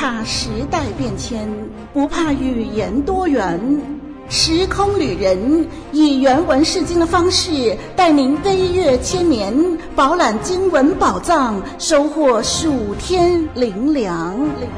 怕时代变迁，不怕语言多元。时空旅人以原文释经的方式，带您飞越千年，饱览经文宝藏，收获数天灵粮。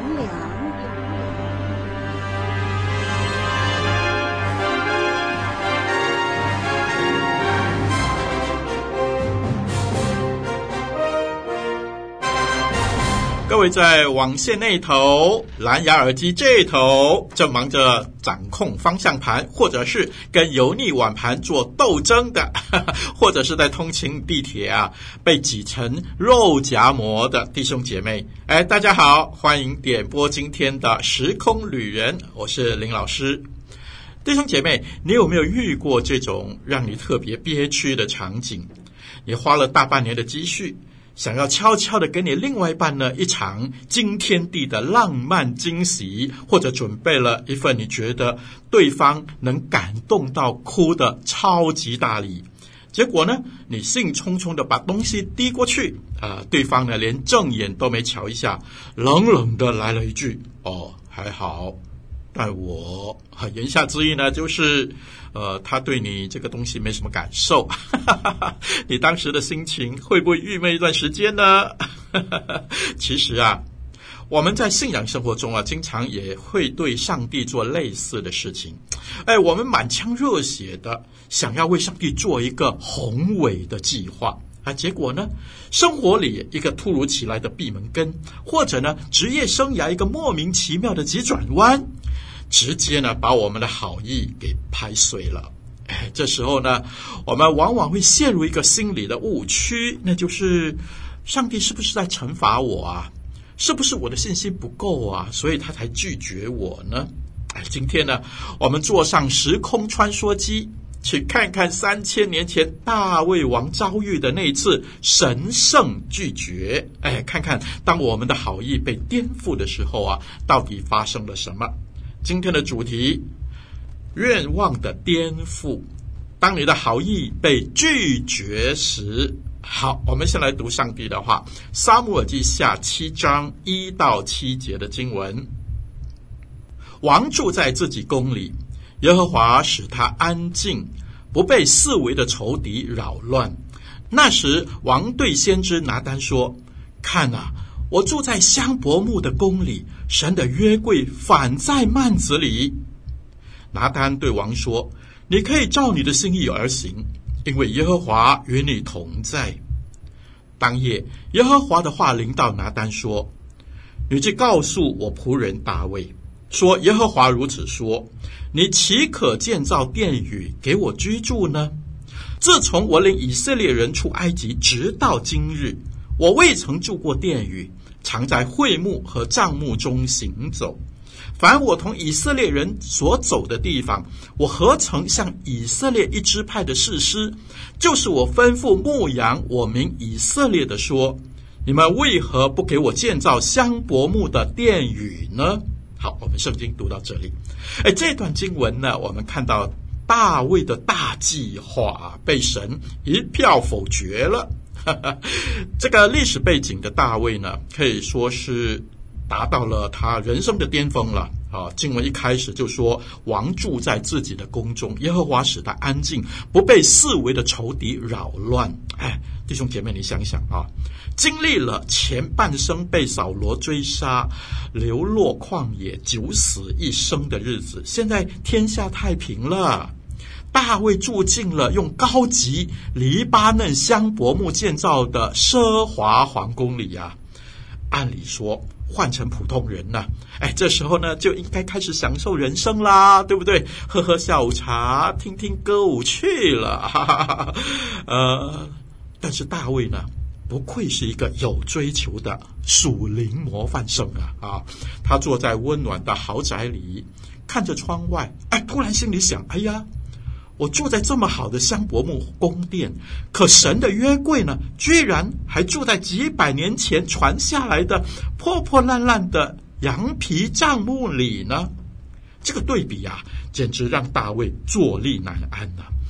各位在网线那头，蓝牙耳机这头，正忙着掌控方向盘，或者是跟油腻碗盘做斗争的，或者是在通勤地铁啊被挤成肉夹馍的弟兄姐妹，大家好，欢迎点播今天的时空旅人，我是林老师。弟兄姐妹，你有没有遇过这种让你特别憋屈的场景？你花了大半年的积蓄，想要悄悄的给你另外一半呢一场惊天地的浪漫惊喜，或者准备了一份你觉得对方能感动到哭的超级大礼，结果呢你兴冲冲的把东西递过去，对方呢连正眼都没瞧一下，冷冷的来了一句哦还好，但我言下之意呢就是他对你这个东西没什么感受你当时的心情会不会郁闷一段时间呢其实啊，我们在信仰生活中啊，经常也会对上帝做类似的事情。我们满腔热血的想要为上帝做一个宏伟的计划结果呢，生活里一个突如其来的闭门羹，或者呢，职业生涯一个莫名其妙的急转弯，直接呢把我们的好意给拍碎了。这时候呢，我们往往会陷入一个心理的误区，那就是上帝是不是在惩罚我啊？是不是我的信心不够啊？所以他才拒绝我呢？今天呢，我们坐上时空穿梭机，去看看3000年前大卫王遭遇的那一次神圣拒绝，看看当我们的好意被颠覆的时候啊，到底发生了什么？今天的主题，愿望的颠覆，当你的好意被拒绝时。好，我们先来读上帝的话，撒母耳记下7章1到7节的经文。王住在自己宫里，耶和华使他安静，不被四围的仇敌扰乱。那时王对先知拿单说，看啊，我住在香柏木的宫里，神的约柜反在幔子里。拿单对王说，你可以照你的心意而行，因为耶和华与你同在。当夜耶和华的话临到拿单说，你去告诉我仆人大卫说，耶和华如此说，你岂可建造殿宇给我居住呢？自从我领以色列人出埃及直到今日，我未曾住过殿宇，常在会幕和帐幕中行走。凡我同以色列人所走的地方，我何曾向以色列一支派的士师，就是我吩咐牧养我民以色列的说，你们为何不给我建造香柏木的殿宇呢？好，我们圣经读到这里。这段经文呢，我们看到大卫的大计划被神一票否决了这个历史背景的大卫呢，可以说是达到了他人生的巅峰了经文一开始就说，王住在自己的宫中，耶和华使他安静，不被四围的仇敌扰乱。弟兄姐妹，你想想经历了前半生被扫罗追杀，流落旷野，九死一生的日子，现在天下太平了，大卫住进了用高级黎巴嫩香柏木建造的奢华皇宫里按理说换成普通人呢，这时候呢就应该开始享受人生啦，对不对？喝喝下午茶，听听歌舞去了但是大卫呢，不愧是一个有追求的属灵模范生他坐在温暖的豪宅里，看着窗外，突然心里想，我住在这么好的香柏木宫殿，可神的约柜呢，居然还住在几百年前传下来的破破烂烂的羊皮帐幕里呢？这个对比简直让大卫坐立难安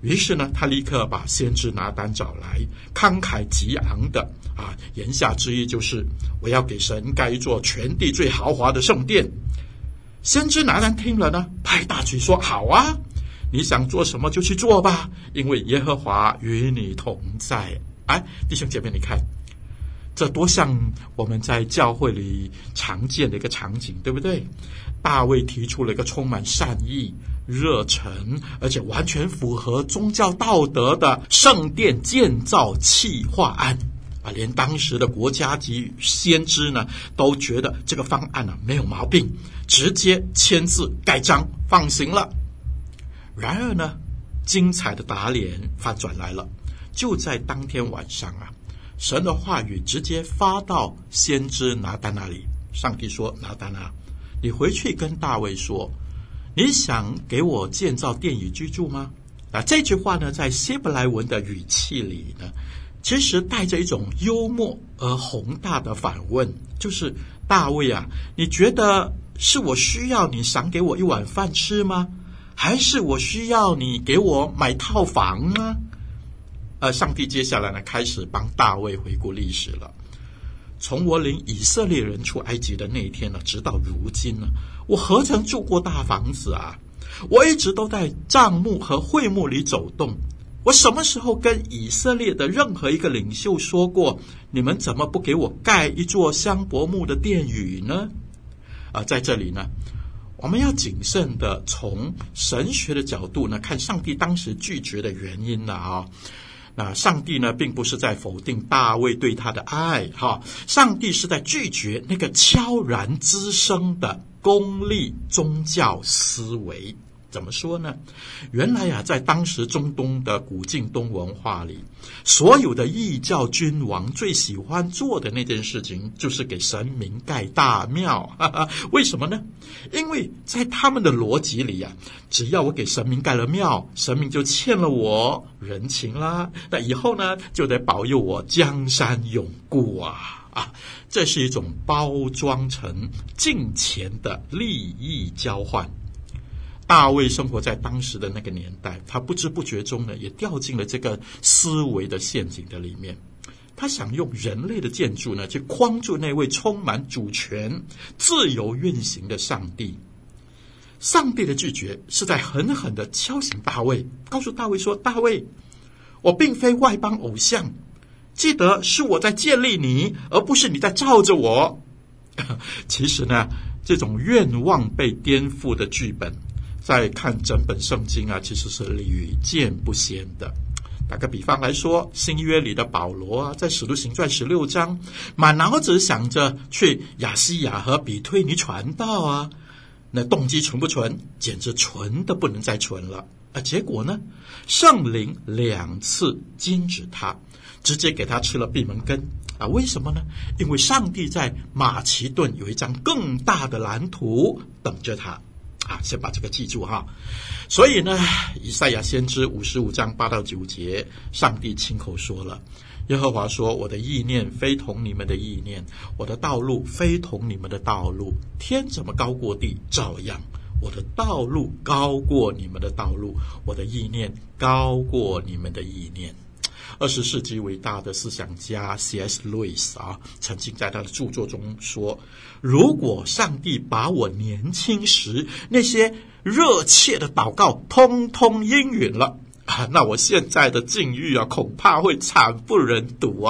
于是呢，他立刻把先知拿单找来，慷慨激昂的言下之意就是我要给神盖一座全地最豪华的圣殿。先知拿单听了呢，拍大腿说：好啊，你想做什么就去做吧，因为耶和华与你同在。弟兄姐妹，你看这多像我们在教会里常见的一个场景，对不对？大卫提出了一个充满善意、热忱，而且完全符合宗教道德的圣殿建造企划案连当时的国家级先知呢都觉得这个方案没有毛病，直接签字盖章放行了。然而呢，精彩的打脸反转来了，就在当天晚上神的话语直接发到先知拿单那里。上帝说：拿单你回去跟大卫说，你想给我建造殿宇居住吗？这句话呢，在希伯来文的语气里呢，其实带着一种幽默而宏大的反问，就是大卫你觉得是我需要你赏给我一碗饭吃吗？还是我需要你给我买套房呢？上帝接下来呢，开始帮大卫回顾历史了。从我领以色列人出埃及的那一天呢，直到如今呢，我何曾住过大房子我一直都在帐幕和会幕里走动。我什么时候跟以色列的任何一个领袖说过，你们怎么不给我盖一座香柏木的殿宇呢？在这里呢，我们要谨慎的从神学的角度呢，看上帝当时拒绝的原因那上帝呢，并不是在否定大卫对他的爱上帝是在拒绝那个悄然滋生的功利宗教思维。怎么说呢？原来在当时中东的古近东文化里，所有的异教君王最喜欢做的那件事情就是给神明盖大庙。为什么呢？因为在他们的逻辑里只要我给神明盖了庙，神明就欠了我人情啦，那以后呢就得保佑我江山永固这是一种包装成金钱的利益交换。大卫生活在当时的那个年代，他不知不觉中呢，也掉进了这个思维的陷阱的里面。他想用人类的建筑呢，去框住那位充满主权、自由运行的上帝。上帝的拒绝是在狠狠地敲醒大卫，告诉大卫说：大卫，我并非外邦偶像，记得是我在建立你，而不是你在罩着我。其实呢，这种愿望被颠覆的剧本，再看整本圣经其实是屡见不鲜的。打个比方来说，新约里的保罗在使徒行传16章，满脑子想着去亚西亚和比推尼传道那动机纯不纯？简直纯的不能再纯了。结果呢，圣灵2次禁止他，直接给他吃了闭门羹为什么呢？因为上帝在马其顿有一张更大的蓝图等着他先把这个记住所以呢，以赛亚先知55章8到9节，上帝亲口说了，耶和华说：我的意念非同你们的意念，我的道路非同你们的道路，天怎么高过地，照样我的道路高过你们的道路，我的意念高过你们的意念。20世纪伟大的思想家 C.S. Lewis 曾经在他的著作中说，如果上帝把我年轻时那些热切的祷告通通应允了那我现在的境遇恐怕会惨不忍睹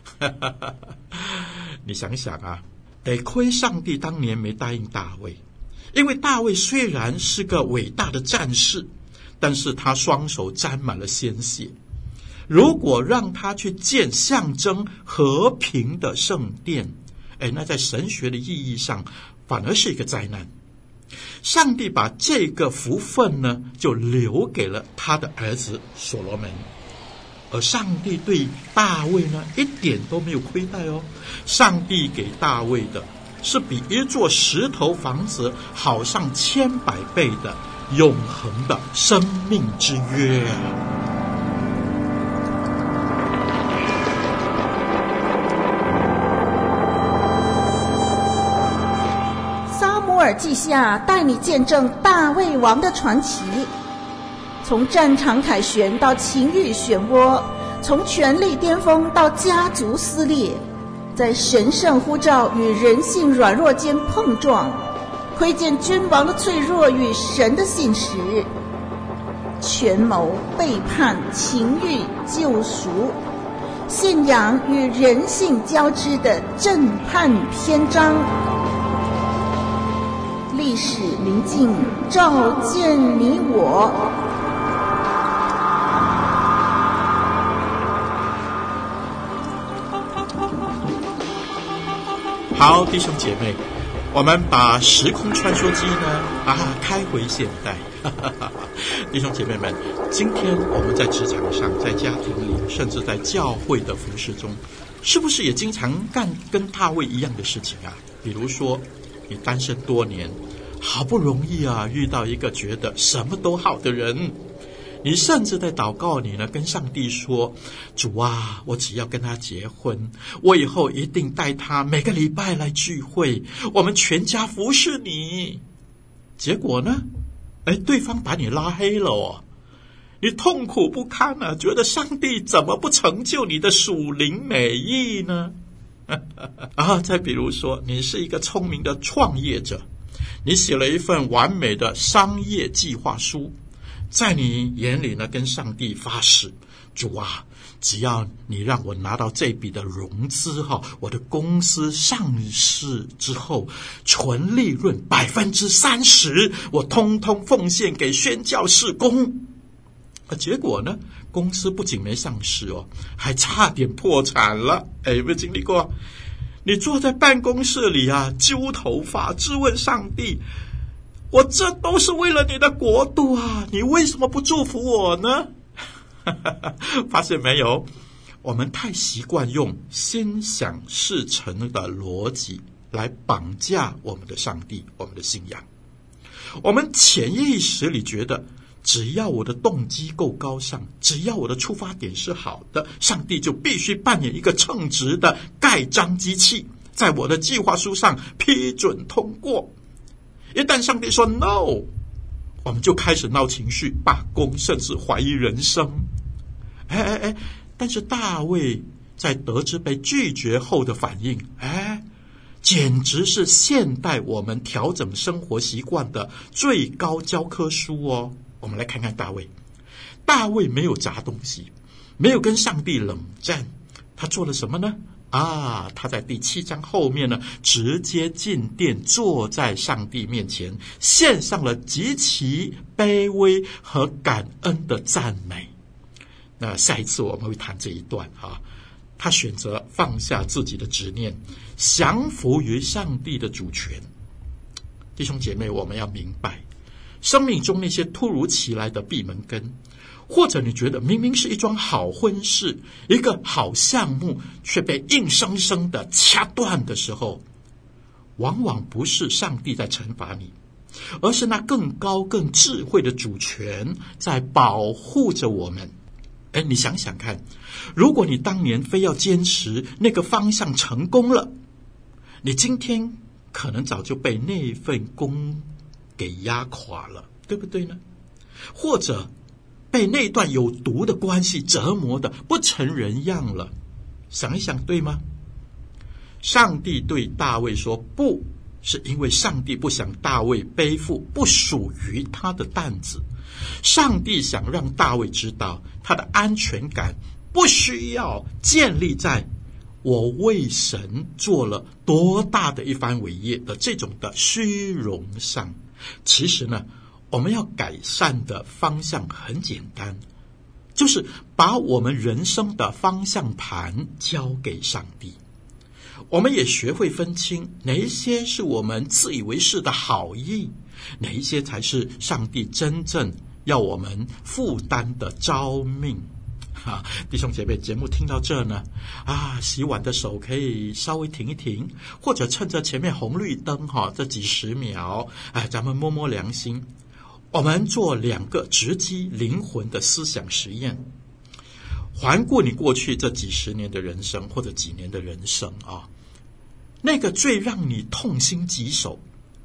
你想想得亏上帝当年没答应大卫，因为大卫虽然是个伟大的战士，但是他双手沾满了鲜血。如果让他去建象征和平的圣殿，那在神学的意义上反而是一个灾难。上帝把这个福分呢，就留给了他的儿子所罗门，而上帝对大卫呢，一点都没有亏待上帝给大卫的是比一座石头房子好上100倍的永恒的生命之约撒母耳记下带你见证大卫王的传奇。 从战场凯旋到情欲漩涡，从权力巅峰到家族撕裂，在神圣呼召与人性软弱间碰撞，窥见君王的脆弱与神的信实，权谋、背叛、情欲、救赎，信仰与人性交织的震撼篇章。历史临近，照见你我。 好，弟兄姐妹，我们把时空穿梭机呢开回现代。弟兄姐妹们，今天我们在职场上，在家庭里，甚至在教会的服事中，是不是也经常干跟大卫一样的事情啊？比如说你单身多年，好不容易遇到一个觉得什么都好的人，你甚至在祷告里呢跟上帝说，主啊，我只要跟他结婚，我以后一定带他每个礼拜来聚会，我们全家服侍你。结果呢，对方把你拉黑了哦，你痛苦不堪啊，觉得上帝怎么不成就你的属灵美意呢？再比如说，你是一个聪明的创业者，你写了一份完美的商业计划书，在你眼里呢跟上帝发誓，主啊，只要你让我拿到这笔的融资我的公司上市之后，纯利润30%我通通奉献给宣教事工。结果呢，公司不仅没上市还差点破产了。有没有经历过？你坐在办公室里揪头发质问上帝，我这都是为了你的国度你为什么不祝福我呢？发现没有，我们太习惯用心想事成的逻辑来绑架我们的上帝，我们的信仰。我们潜意识里觉得，只要我的动机够高尚，只要我的出发点是好的，上帝就必须扮演一个称职的盖章机器，在我的计划书上批准通过。一旦上帝说 no， 我们就开始闹情绪、罢工，甚至怀疑人生。但是大卫在得知被拒绝后的反应，简直是现代我们调整生活习惯的最高教科书哦。我们来看看大卫。大卫没有砸东西，没有跟上帝冷战，他做了什么呢？他在第7章后面呢，直接进殿，坐在上帝面前，献上了极其卑微和感恩的赞美。那下一次我们会谈这一段他选择放下自己的执念，降服于上帝的主权。弟兄姐妹，我们要明白，生命中那些突如其来的闭门羹，或者你觉得明明是一桩好婚事，一个好项目，却被硬生生的掐断的时候，往往不是上帝在惩罚你，而是那更高更智慧的主权在保护着我们。你想想看，如果你当年非要坚持那个方向成功了，你今天可能早就被那份工给压垮了，对不对呢？或者被那段有毒的关系折磨的不成人样了，想一想，对吗？上帝对大卫说不，是因为上帝不想大卫背负不属于他的担子。上帝想让大卫知道，他的安全感不需要建立在我为神做了多大的一番伟业的这种的虚荣上。其实呢，我们要改善的方向很简单，就是把我们人生的方向盘交给上帝。我们也学会分清哪一些是我们自以为是的好意，哪一些才是上帝真正要我们负担的召命。弟兄姐妹，节目听到这呢，洗碗的手可以稍微停一停，或者趁着前面红绿灯这几十秒，咱们摸摸良心，我们做2个直击灵魂的思想实验。环顾你过去这几十年的人生，或者几年的人生那个最让你痛心疾首，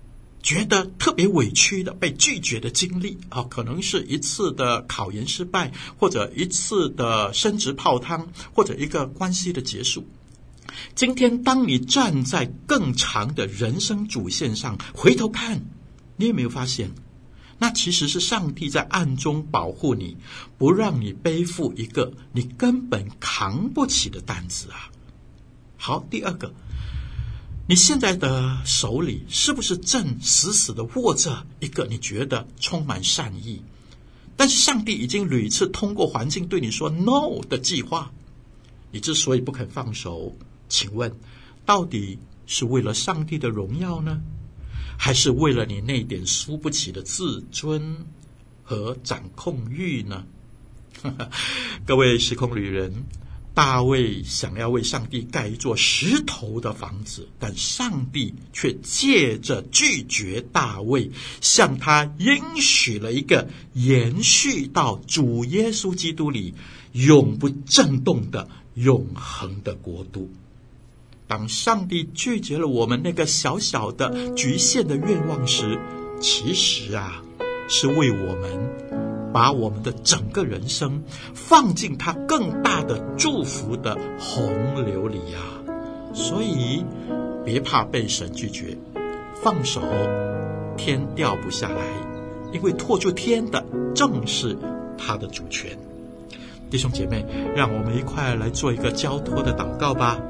觉得特别委屈的被拒绝的经历啊，可能是一次的考研失败，或者一次的升职泡汤，或者一个关系的结束。今天当你站在更长的人生主线上回头看，你有没有发现，那其实是上帝在暗中保护你，不让你背负一个你根本扛不起的担子啊。好，第二个，你现在的手里是不是正死死地握着一个你觉得充满善意，但是上帝已经屡次通过环境对你说 no 的计划？你之所以不肯放手，请问到底是为了上帝的荣耀呢，还是为了你那点输不起的自尊和掌控欲呢？各位时空旅人，大卫想要为上帝盖一座石头的房子，但上帝却借着拒绝大卫，向他应许了一个延续到主耶稣基督里永不震动的永恒的国度。当上帝拒绝了我们那个小小的局限的愿望时，其实是为我们把我们的整个人生放进他更大的祝福的洪流里所以别怕被神拒绝，放手，天掉不下来，因为托住天的正是他的主权。弟兄姐妹，让我们一块来做一个交托的祷告吧。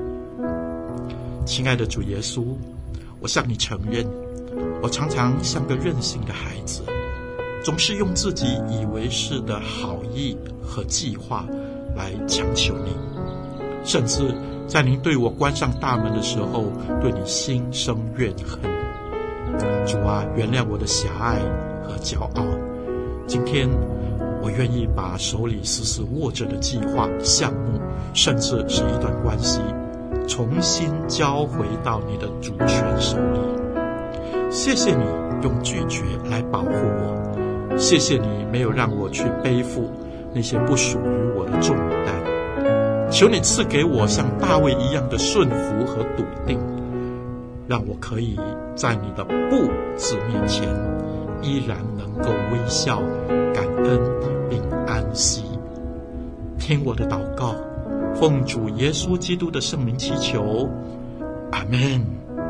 亲爱的主耶稣，我向你承认，我常常像个任性的孩子，总是用自己以为是的好意和计划来强求你，甚至在您对我关上大门的时候，对你心生怨恨。主啊，原谅我的狭隘和骄傲。今天我愿意把手里死死握着的计划、项目，甚至是一段关系，重新交回到你的主权手里。谢谢你用拒绝来保护我，谢谢你没有让我去背负那些不属于我的重担。求你赐给我像大卫一样的顺服和笃定，让我可以在你的不字面前依然能够微笑、感恩并安息。听我的祷告，奉主耶稣基督的圣名祈求，阿们。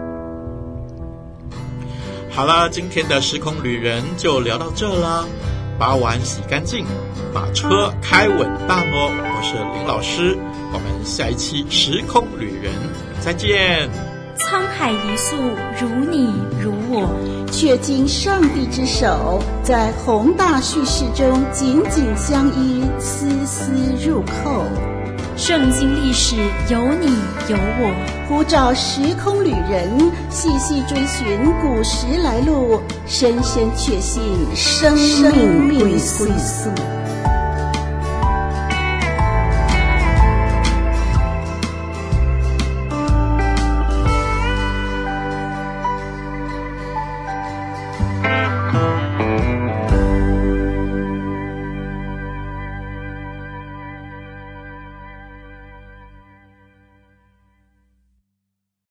好了，今天的时空旅人就聊到这了，把碗洗干净，把车开稳当哦。我是林老师，我们下一期时空旅人再见。 沧海一粟，如你如我， 却经上帝之手，在宏大叙事中紧紧相依，丝丝入扣。 圣经历史有你有我， 呼召时空旅人细细追寻古时来路，深深确信生命归宿。